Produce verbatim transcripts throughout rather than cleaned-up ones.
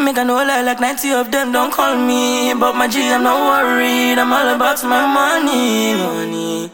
Make I know lie like ninety of them don't call me. But my G, I'm not worried. I'm all about my money, money.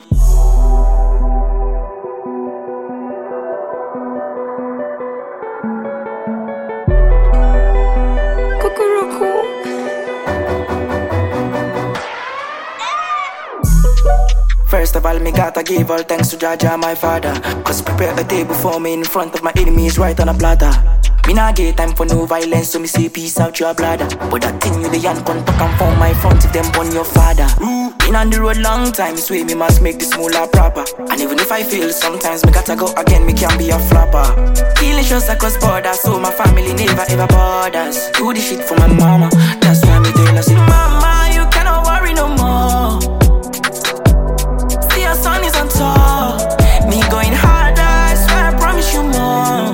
First of all, me gotta give all thanks to Jaja, my father. Cause prepare a table for me in front of my enemies right on a platter. Me nah get time for no violence, so me say peace out your bladder. But that thing you the yan con talk and form my front if them burn your father. Been on the road long time, sway me must make this moolah proper. And even if I fail, sometimes me gotta go again, me can be a flopper. Healing shows across borders, so my family never ever borders. Do the shit for my mama, that's why me tell her, say, Mama, you cannot worry no more. See your son is on top. Me going harder, I swear I promise you more.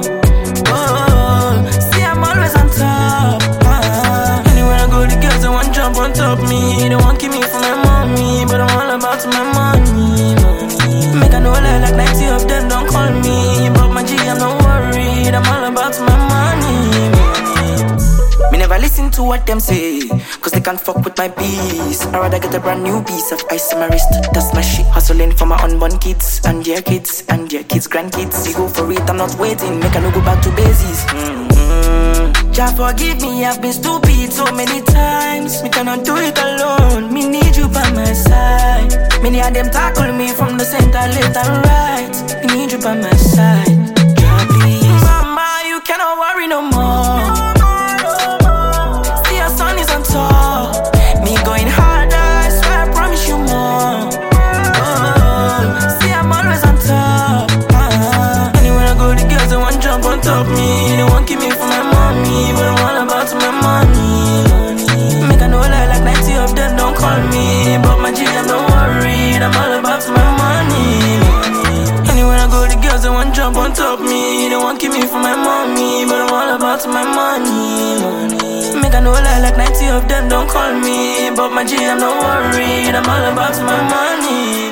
On top me, they won't keep me from my mommy, but I'm all about my money, money. Make I know lie like ninety of them don't call me. But my G, I'm not worried, I'm all about my money, money. Me never listen to what them say, cause they can't fuck with my peace. I'd rather get a brand new piece of ice on my wrist. That's my shit, hustling for my unborn kids, and their kids, and their kids' grandkids. We go for it, I'm not waiting, make I no go back to bases. mm-hmm. Jah forgive me, I've been stupid so many times. Me cannot do it alone, me need you by my side. Many of them tackle me from the center, left and right. Me need you by my side, Jah please. Mama, you cannot worry no more. See your son is on top. Me going harder, I swear I promise you more. Oh, see I'm always on top. uh-huh. Anywhere I go, the girls they want jump on top me. They won't keep me from my money, but I'm all about my money, money. Make I know lie like ninety of them don't call me. But my G, I'm not worried, I'm all about my money, money. Anywhere I go, the girls they want jump on top me. They won't keep me from my mommy, but I'm all about my money, money. Make I know lie like ninety of them don't call me. But my G, I'm not worried, I'm all about my money.